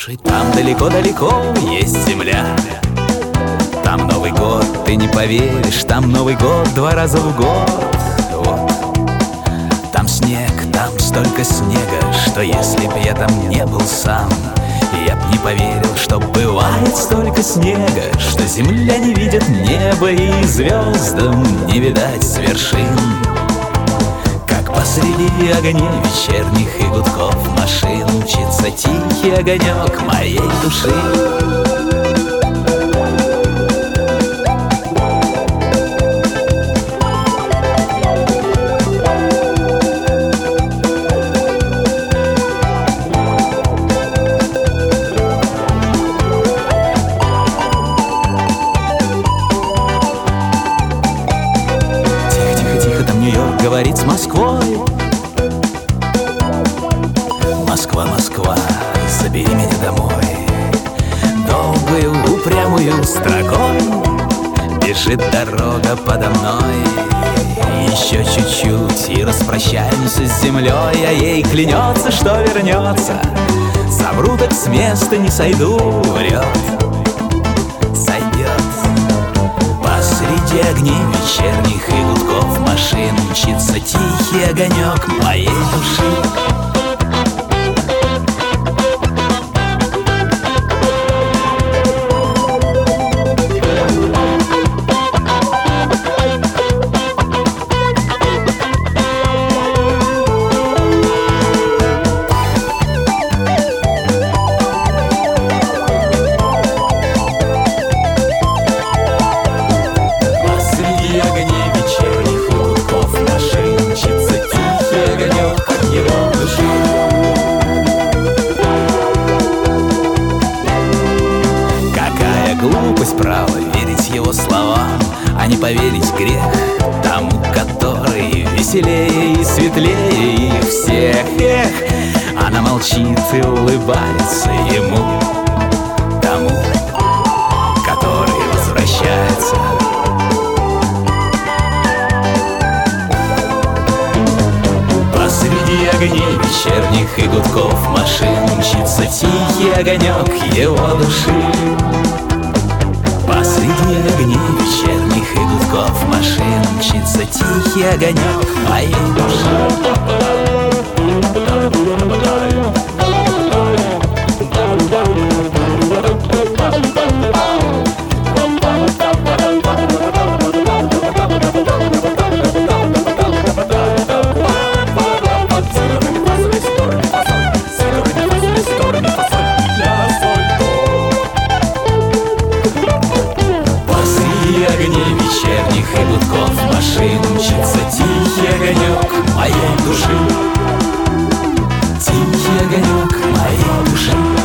Слушай, там далеко-далеко есть земля. Там Новый год, ты не поверишь, там Новый год 2 раза в год. Вот. Там снег, там столько снега, что если б я там не был сам, я б не поверил, что бывает столько снега, что земля не видит неба и звездам не видать с вершин. Как посреди огней вечерних и гудков машин мчится тихий огонек моей души. Говорит с Москвой: Москва, Москва, забери меня домой. Долгую упрямую строкой бежит дорога подо мной. Еще чуть-чуть и распрощаемся с землей, а ей клянется, что вернется. Совру, так с места не сойду, врет, сойдет. Посреди огней вечерних и гудков машин мчится тихий огонек моей души. Глупость, право, верить его словам, а не поверить грех тому, который веселее и светлее их всех. Эх, она молчит и улыбается ему, тому, который возвращается. Посреди огней вечерних и гудков машин мчится тихий огонек его души. Посреди огней вечерних и гудков машин мчится тихий огонек моей души. Вечерних и гудков машин мчится тихий огонек моей души. Тихий огонек моей души.